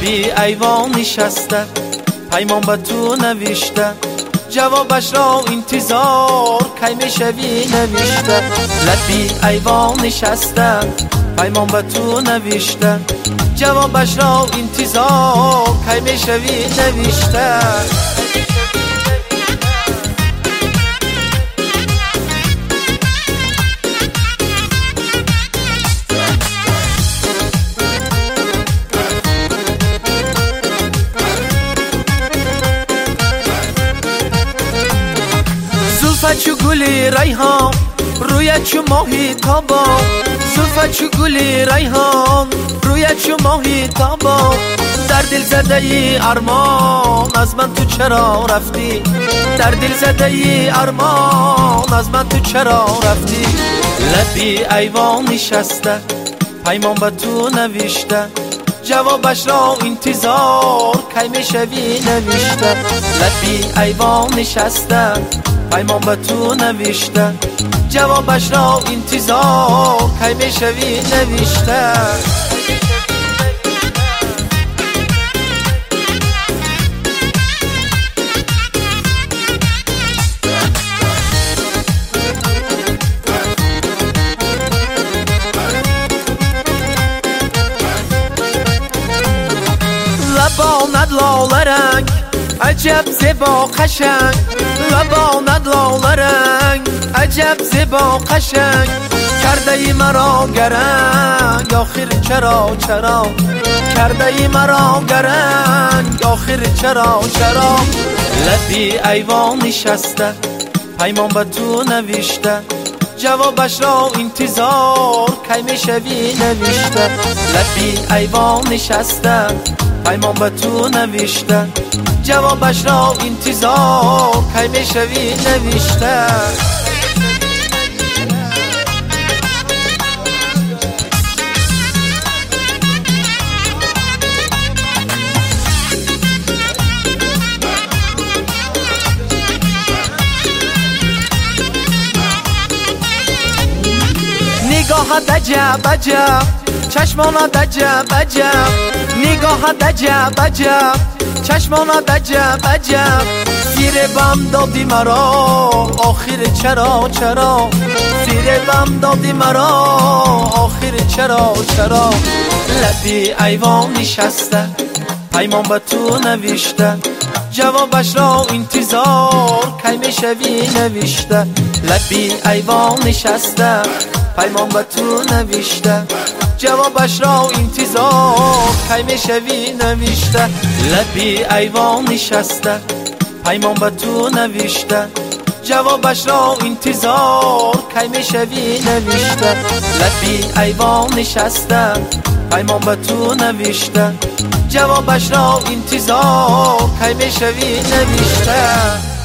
لبی ایوان نشسته پیمان به تو نوشته جوابش را انتظار کی میشوی نوشته لبی ایوان نشسته پیمان به تو نوشته جوابش را انتظار کی میشوی نوشته زلفت چو گلی ریحان رویت چو ماهی تابان زلفت چو گلی ریحان رویت چو ماهی تابان در دل زده ای ارمان از من تو چرا رفتی در دل زده ای ارمان از من تو چرا رفتی لبی ایوان نشسته پیمان به تو نوشته جوابش را انتظار کی میشوی نوشته لبی ایوان نشسته پیمان به تو نوشته جوابش را انتظار کی میشوی نوشته لبانت لاله رنگ عجب زیبا قشنگ لبانت لاله رنگ عجب زیبا قشنگ کرده ای مرا گرنگ آخر چرا کرده ای مرا گرنگ آخر چرا لبی ایوان نشسته پیمان به تو نوشته جوابش را انتظار کی میشوی نوشته لبی ایوان نشسته پیمان به تو نوشته جوابش را انتظار کی میشوی نوشته نگاهت عجب عجب چشمانت عجب عجب نگاهت عجب عجب چشمانت عجب عجب زیر بم دادی مرا آخر چرا زیر بم دادی مرا آخر چرا لبی ایوان نشسته پیمان به تو نوشته جوابش را انتظار کی میشوی نوشته لبی ایوان نشسته پیمان به تو نوشته جوابش را انتظار کی میشوی نوشته لبی ایوان نشسته پیمان به تو نوشته جوابش را انتظار کی میشوی نوشته لبی ایوان نشسته پیمان به تو نوشته جوابش را انتظار کی میشوی نوشته